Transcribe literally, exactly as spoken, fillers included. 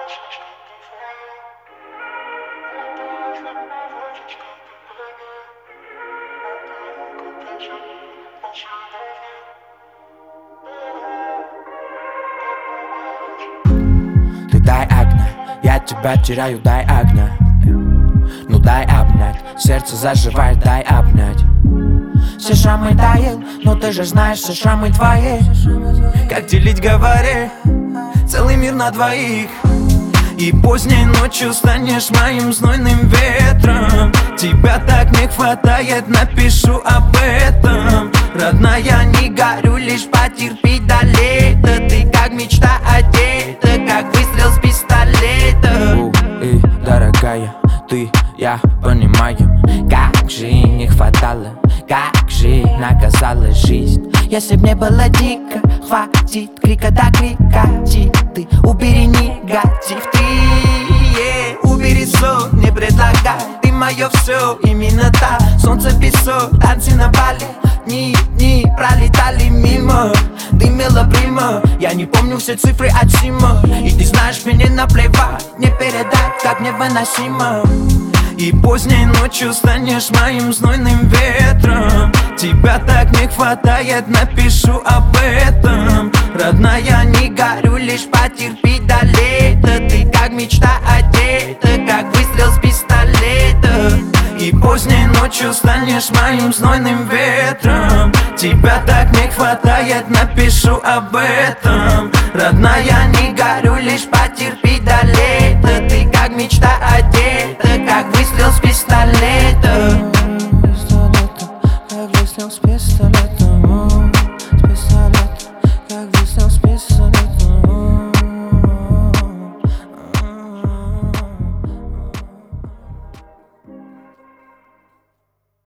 Ты дай огня, я тебя теряю, дай огня. Ну дай обнять, сердце заживает, дай обнять. Все шрамы таял, но ты же знаешь, все шрамы твои. Как делить, говори, целый мир на двоих. И поздней ночью станешь моим знойным ветром. Тебя так не хватает, напишу об этом. Родная, не горю, лишь потерпи до лета. Ты как мечта одета, как выстрел с пистолета. У, и, дорогая, ты, я понимаю, как же не хватало, как же наказала жизнь. Если б не было дико, хватит крика до крика. Ты убери негатив, ты yeah, убери сон, не предлагай. Ты мое все, именно так. Солнце, песок, танцы на Бали. Дни, дни пролетали мимо. Ты милоприма, я не помню все цифры от Сима. И ты знаешь, мне наплевать, не передать, как невыносимо. И поздней ночью станешь моим знойным ветром. Тебя так не хватает, напишу об этом. Родная, не горю, лишь потерпи до лета. Ты как мечта одета, как выстрел с пистолета. И поздней ночью станешь моим знойным ветром. Тебя так не хватает, напишу об этом. Родная, не горю, лишь